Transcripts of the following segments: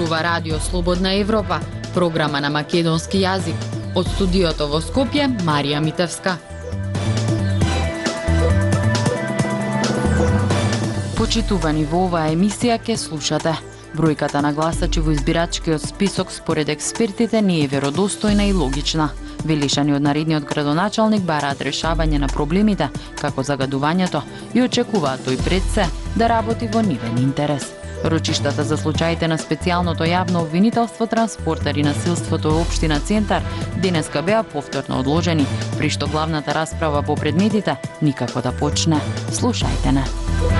зборува Радио Слободна Европа, програма на македонски јазик. Од студиото во Скопје, Марија Митевска. Почитувани, во оваа емисија ке слушате: бројката на гласачи во избирачкиот список според експертите не е веродостојна и логична. Велишани од наредниот градоначалник бараат решавање на проблемите, како загадувањето, и очекуваат тој пред се да работи во нивен интерес. Рочиштата за случаите на специјалното јавно обвинителство, транспортер и насилството во општина Центар денеска беа повторно одложени, при што главната расправа по предметите никако да почне. Слушајте не.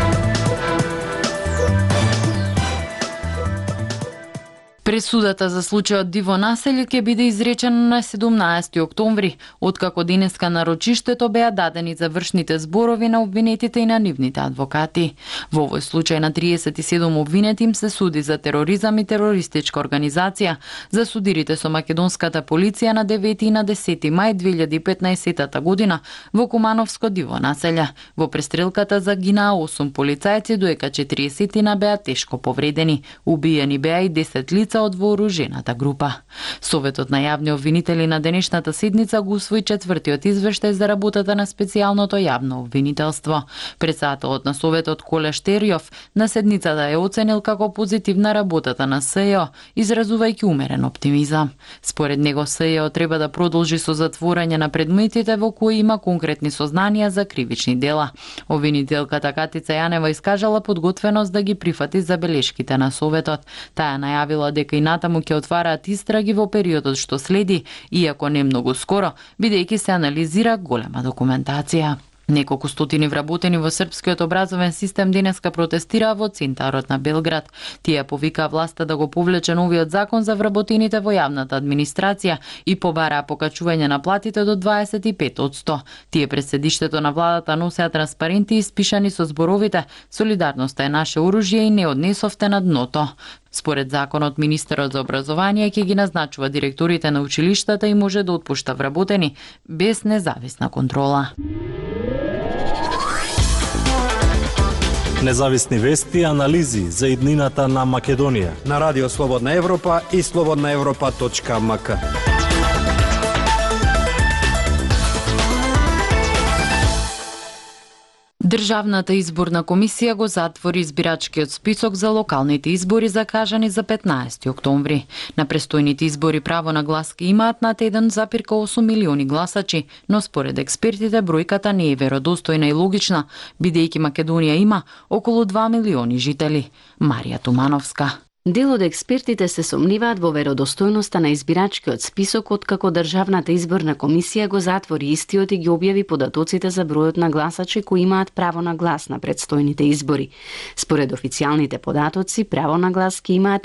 Пресудата за случајот Диво населје ќе биде изречена на 17 октомври, откако денеска на рочиштето беа дадени завршните зборови на обвинетите и на нивните адвокати. Во овој случај на 37 обвинети им се суди за тероризам и терористичка организација. За судирите со македонската полиција на 9 и на 10 мај 2015 година во Кумановско Диво населје. Во престрелката загинаа 8 полицајци, доека 40 беа тешко повредени. Убиени беа и 10 лица од вооружената група. Советот на јавни обвинители на денешната седница го усвои четвртиот извештај за работата на специјалното јавно обвинителство. Председателот на Советот Коле Штерјов на седницата е оценил како позитивна работата на СЈО, изразувајќи умерен оптимизам. Според него СЈО треба да продолжи со затворање на предметите во кои има конкретни сознанија за кривични дела. Обвинителката Катица Јанева искажала подготвеност да ги прифати забелешките на Советот. Таа најавила дека и натаму ќе отвараат истраги во периодот што следи, иако не многу скоро, бидејќи се анализира голема документација. Неколку стотини вработени во српскиот образовен систем денеска протестираа во центарот на Белград. Тие повикаа власта да го повлече новиот закон за вработените во јавната администрација и побараа покачување на платите до 25%. Тие пред седиштето на владата носеа транспаренти испишани со зборовите "Солидарноста е наше оружје" и "Не однесовте на дното". Според законот, министерот за образование ќе ги назначува директорите на училиштата и може да отпушта вработени без независна контрола. Независни вести и анализи за иднината на Македонија на Радио Слободна Европа и slobodnaevropa.mk. Државната изборна комисија го затвори избирачкиот список за локалните избори закажани за 15 октомври. На престојните избори право на глас имаат над 1,8 милиони гласачи, но според експертите бројката не е веродостојна и логична, бидејќи Македонија има околу 2 милиони жители. Марија Тумановска. Дел од експертите се сомниваат во веродостојноста на избирачкиот список, откако Државната изборна комисија го затвори истиот и ги објави податоците за бројот на гласачи кои имаат право на глас на предстојните избори. Според официјалните податоци, право на глас ки имаат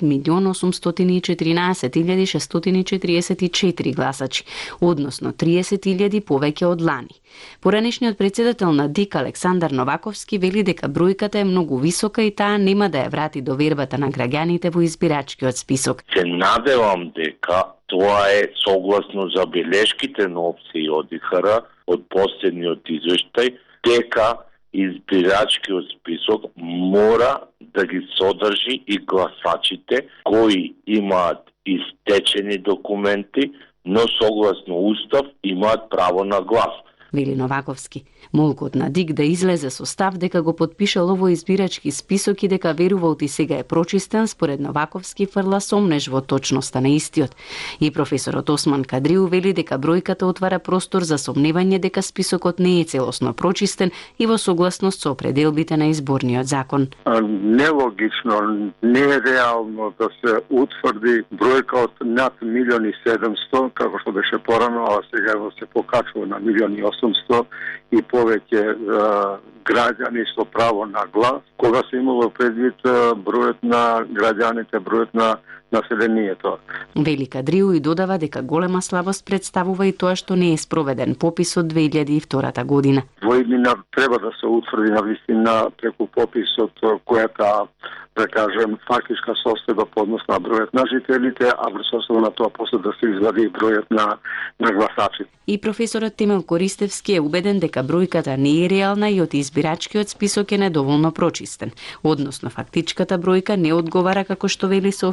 1.814.644 гласачи, односно 30.000 повеќе од лани. Поранешниот председател на ДИК Александар Новаковски вели дека бројката е многу висока и таа нема да ја врати довербата на граѓаните во избирачкиот список. Се надевам дека тоа е согласно забелешките на опција од ИХР од последниот извештај, дека избирачкиот список мора да ги содржи и гласачите кои имаат истечени документи, но согласно устав имаат право на глас. Вели Новаковски. Молкот на ДИК да излезе со став дека го подпишал овој избирачки список и дека верувал и сега е прочистен, според Новаковски фрла сомнеж во точноста на истиот. И професорот Осман Кадриу вели дека бројката отвара простор за сомневање дека списокот не е целосно прочистен и во согласност со определбите на изборниот закон. Нелогично, нереално да се утврди бројка од над 1.700.000, како што беше порано, а сега се покачува на 1.800.000 и повеќе граѓани со право на глас, кога се имало предвид бројот на граѓаните, бројот на населението. Вели Кадриу и додава дека голема слабост представува и тоа што не е спроведен попис од 2002 година. Во иднина треба да се утврди на вистина преку пописот којата, да кажем, фактичка состојба по однос на бројот на жителите, а врз основа на тоа после да се извади бројот на гласачите. И професорот Темел Користевски е убеден дека бројката не е реална и од избирачкиот список е недоволно прочистен. Односно, фактичката бројка не одговара како што вели со официјални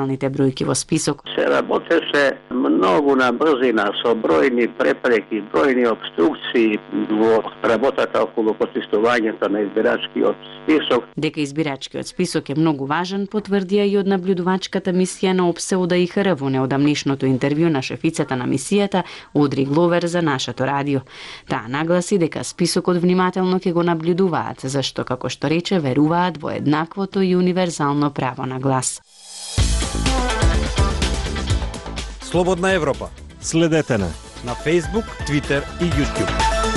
реалните бројки во список. Се работеше многу на брзина со бројни препреки, бројни обструкции во работата околу почистувањето на избирачкиот список. Дека избирачкиот список е многу важен, потврдија и од наблюдувачката мисија на ОПСЕ да ИХР во неодамнишното интервју на шефицата на мисијата Одри Гловер за нашето радио. Таа нагласи дека списокот внимателно ќе го наблюдуваат, зашто, како што рече, веруваат во еднаквото и универзално право на глас. Слободна Европа. Следете на Facebook, Twitter и YouTube.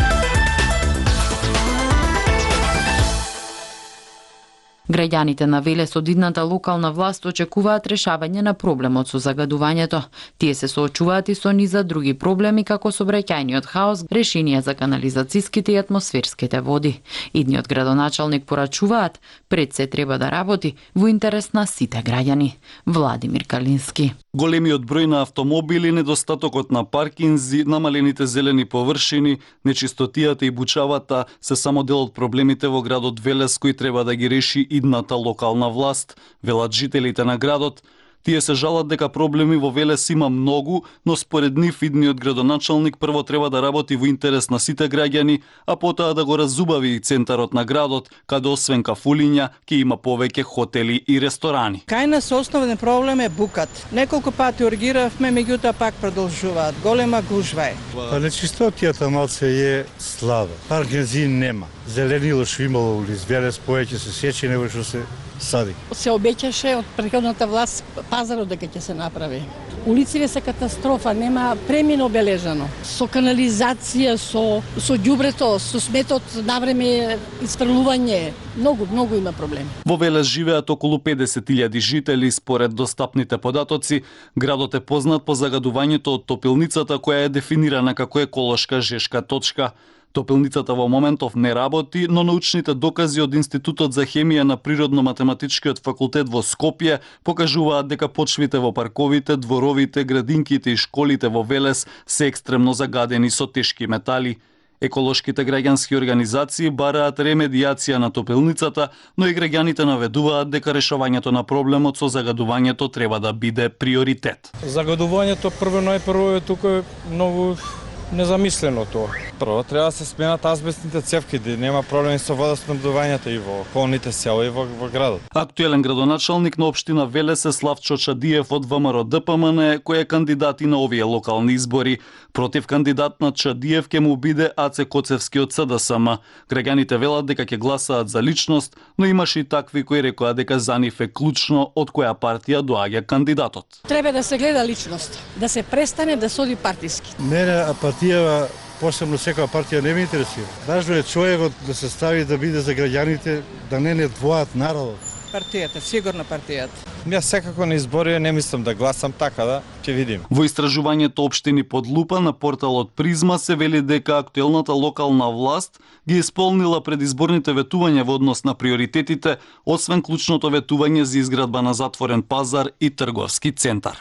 Граѓаните на Велес од идната локална власт очекуваат решавање на проблемот со загадувањето. Тие се соочуваат и со низа други проблеми како сообраќајниот хаос, решенија за канализацијските и атмосферските води. Идниот градоначалник порачуваат, пред се треба да работи во интерес на сите граѓани. Владимир Калински. Големиот број на автомобили, недостатокот на паркинзи, намалените зелени површини, нечистотијата и бучавата се само дел од проблемите во градот Велес кои треба да ги реши идната локална власт, велат жителите на градот. Тие се жалат дека проблеми во Велес има многу, но според нив идниот градоначалник прво треба да работи во интерес на сите граѓани, а потоа да го разубави и центарот на градот, каде освен кафулиња ќе има повеќе хотели и ресторани. Кај нас основен проблем е букат. Неколку пати ургиравме, меѓутоа пак продолжуваат. Голема гужва е. Нечистотијата малце е слаба. Паркинзи нема. Зеленило што имало улиц Велес повеќе се сечи него што се сади. Се обеќаше од претходната власт пазарот дека ќе се направи. Улиците се катастрофа, нема премино обележано. Со канализација, со ѓубрето, со сметот навреме испрлување, многу има проблеми. Во Велес живеат околу 50.000 жители, според достапните податоци. Градот е познат по загадувањето од топилницата која е дефинирана како еколошка жешка точка. Топилницата во моментов не работи, но научните докази од Институтот за хемија на Природно-математичкиот факултет во Скопје покажуваат дека почвите во парковите, дворовите, градинките и школите во Велес се екстремно загадени со тешки метали. Еколошките граѓански организации бараат ремедијација на топилницата, но и граѓаните наведуваат дека решавањето на проблемот со загадувањето треба да биде приоритет. Загадувањето најпрво е тука многу незамислено тоа. Прво треба да се сменат азбестните цевки, да нема проблеми со водоснабдувањето и во околните села и во градот. Актуелен градоначалник на општина Велес е Славчо Чадиев од ВМРО ДПМН, кој е кандидат и на овие локални избори. Против кандидат на Чадиев ќе му биде Аце Коцевски од СДСМ. Граѓаните велат дека ќе гласаат за личност, но имаше и такви кои рекоа дека за нив е клучно од која партија доаѓа кандидатот. Треба да се гледа личност, да се престане да соди партиски. Мене партија, посебно секоја партија не ме интересира. Важно е човекот да се стави да биде за граѓаните, да не двоат народот. Партијата, сигурно партијата. Јас секако на избори не мислам да гласам, така да ќе видим. Во истражувањето општини под лупа на порталот Призма се вели дека актуелната локална власт ги исполнила предизборните ветувања во однос на приоритетите, освен клучното ветување за изградба на затворен пазар и трговски центар.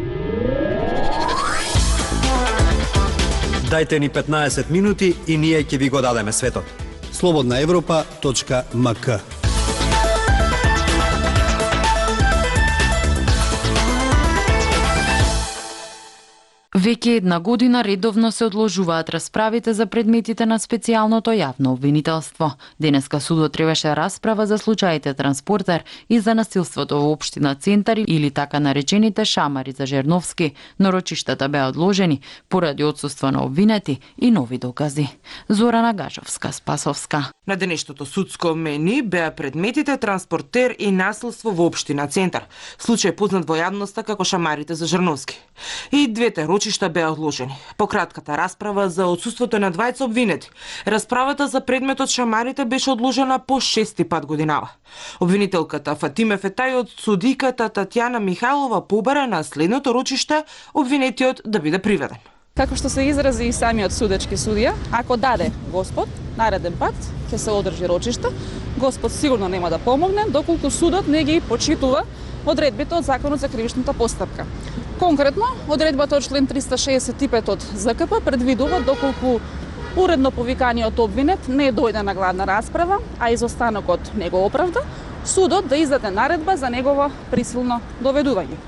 Дајте ни 15 минути и ние ќе ви го дадеме светот. slobodnaevropa.mk. Веќе една година редовно се одложуваат расправите за предметите на специјалното јавно обвинителство. Денеска судот требаше расправа за случаите Транспортер и за насилството во општина Центар или така наречените шамари за Жерновски, но рочиштата беа одложени поради отсуство на обвинети и нови докази. Зорана Гажовска-Спасовска. На денешното судско мени беа предметите Транспортер и насилство во општина Центар, случај познат во јавноста како шамарите за Жерновски. И двете рочишта беа одложени. По кратката расправа за отсуството на двајца обвинети, расправата за предметот шамарите беше одложена по 6-ти пат годинава. Обвинителката Фатиме Фетај од судиката Татјана Михајлова побара на следното рочиште обвинетиот да биде приведен. Како што се изрази и самиот судечки судија, ако даде Господ, нареден пат ќе се одржи рочиште, Господ сигурно нема да помогне, доколку судот не ги почитува одредбите од Законот за кривичната постапка. Конкретно, одредбата од член 365 од ЗКП предвидува доколку уредно повиканиот обвинет не дојде на главна расправа, а изостанокот не го оправда, судот да издаде наредба за негово присилно доведување.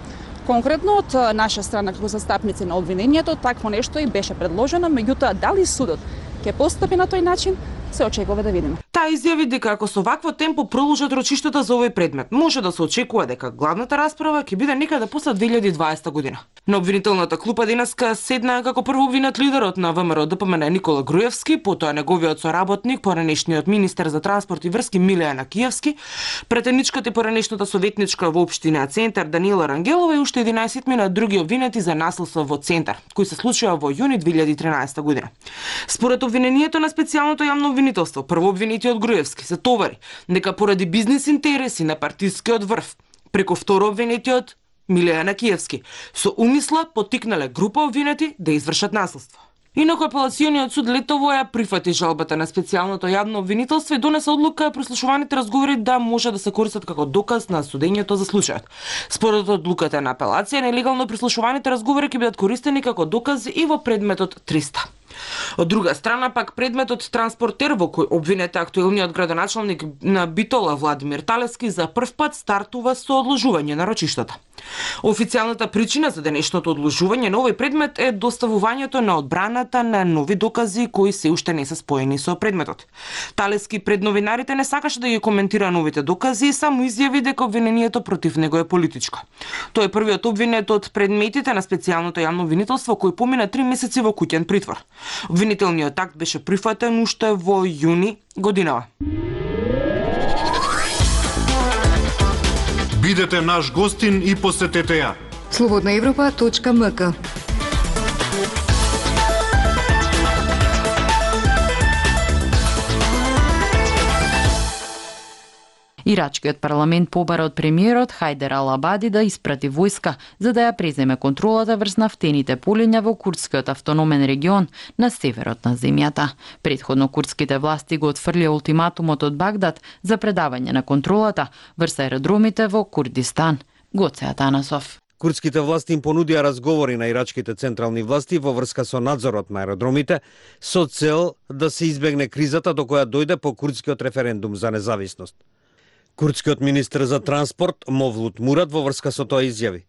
Конкретно од наша страна како застапници на обвинението, такво нешто и беше предложено, меѓутоа дали судот ќе постапи на тој начин, се очекува да видиме. Таа изјави дека ако со вакво темпо продолжат рочиштата за овој предмет, може да се очекува дека главната расправа ќе биде некаде после 2020 година. На обвинителната клупа денеска седна како прво обвинет лидерот на ВМРО ДПМН Никола Груевски, потоа неговиот соработник, поранешниот министер за транспорт и врски Милејана Киевски, претеничката и поранешната советничка во општина Центар Даниела Рангелова и уште 11 други обвинети за насилство во Центар, кои се случија во јуни 2013 година. Според обвинението на специјалното јавно обвинителство, прво обвинетиот Груевски се товари дека поради бизнис интереси на партискиот врв, преку второ обвинетиот Милејана Киевски, со умисла поттикнале група обвинети да извршат насилство. Инаку апелациониот суд летово ја прифати жалбата на специјалното јавно обвинителство и донесе одлука прослушуваните разговори да може да се користат како доказ на судењето за случајот. Според одлуката на апелација, нелегално прослушуваните разговори ќе бидат користени како доказ и во предметот 300. Од друга страна пак предметот транспортер во кој обвинет актуелниот градоначалник на Битола Владимир Талески за прв пат стартува со одложување на рочиштата. Официјалната причина за денешното одложување на овој предмет е доставувањето на одбраната на нови докази кои се уште не се споени со предметот. Талески пред новинарите не сакаше да ги коментира новите докази и само изјави дека обвинението против него е политичко. Тој е првиот обвинет од предметите на специјалното јавно обвинителство кој помина 3 месеци во куќен притвор. Обвинителниот акт беше прифатен уште во јуни годинава. Бидете наш гостин и посетете ја. Slobodnaevropa.mk. Ирачкиот парламент побара од премиерот Хајдер Ал-Абади да испрати војска за да ја преземе контролата врз нафтените полиња во курдскиот автономен регион на северот на земјата. Претходно курдските власти го отфрлија ултиматумот од Багдад за предавање на контролата врз аеродромите во Курдистан. Гоце Атанасов. Курдските власти им понудија разговори на ирачките централни власти во врска со надзорот на аеродромите со цел да се избегне кризата до која дојде по курдскиот референдум за независност. Курдскиот министер за транспорт Мовлут Мурат во врска со тоа изјави.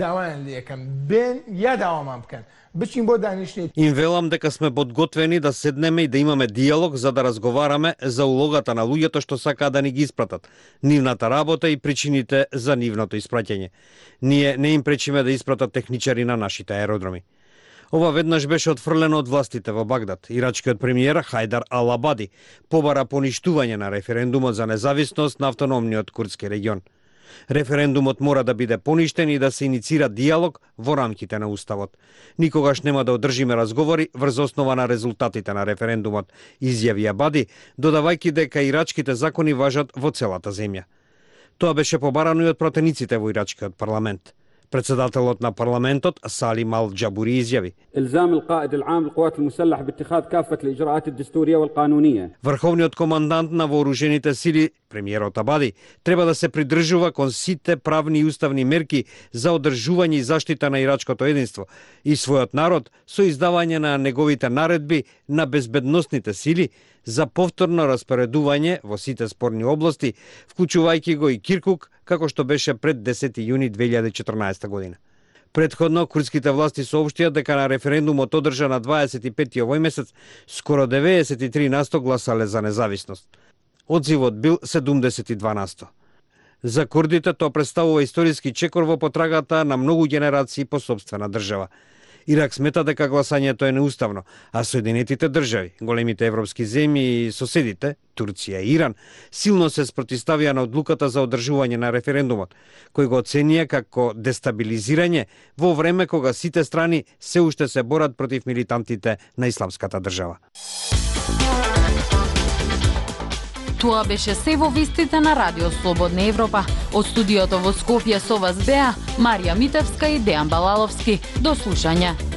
Им велам дека сме подготвени да седнеме и да имаме диалог за да разговараме за улогата на луѓето што сакаат да ни ги испратат, нивната работа и причините за нивното испраќање. Ние не им пречиме да испратат техничари на нашите аеродроми. Ова веднаш беше отфрлено од властите во Багдад. Ирачкиот премиер Хајдар Ал-Абади побара поништување на референдумот за независност на автономниот курдски регион. Референдумот мора да биде поништен и да се иницира диалог во рамките на уставот. Никогаш нема да одржиме разговори врз основа на резултатите на референдумот, изјави Абади, додавајќи дека ирачките закони важат во целата земја. Тоа беше побарано и од пратениците во ирачкиот парламент. Председателот на парламентот Салим Ал-Џабури изјави: Врховниот командант на вооружените сили, премиерот Абади, треба да се придржува кон сите правни и уставни мерки за одржување и заштита на ирачкото единство и својот народ со издавање на неговите наредби на безбедносните сили за повторно распоредување во сите спорни области, вклучувајќи го и Киркук, како што беше пред 10 јуни 2014 година. Претходно, курдските власти соопштија дека на референдумот одржан на 25 овој месец, скоро 93% гласале за независност. Одзивот бил 72%. За курдите тоа представува историски чекор во потрагата на многу генерации по собствена држава. Ирак смета дека гласањето е неуставно, а Соединетите држави, големите европски земји и соседите, Турција и Иран, силно се спротивставија на одлуката за одржување на референдумот, кој го оценија како дестабилизирање во време кога сите страни се уште се борат против милитантите на исламската држава. Тоа беше се во вестите на Радио Слободна Европа. Од студиото во Скопје со вас беа Марија Митевска и Дејан Балаловски. До слушање.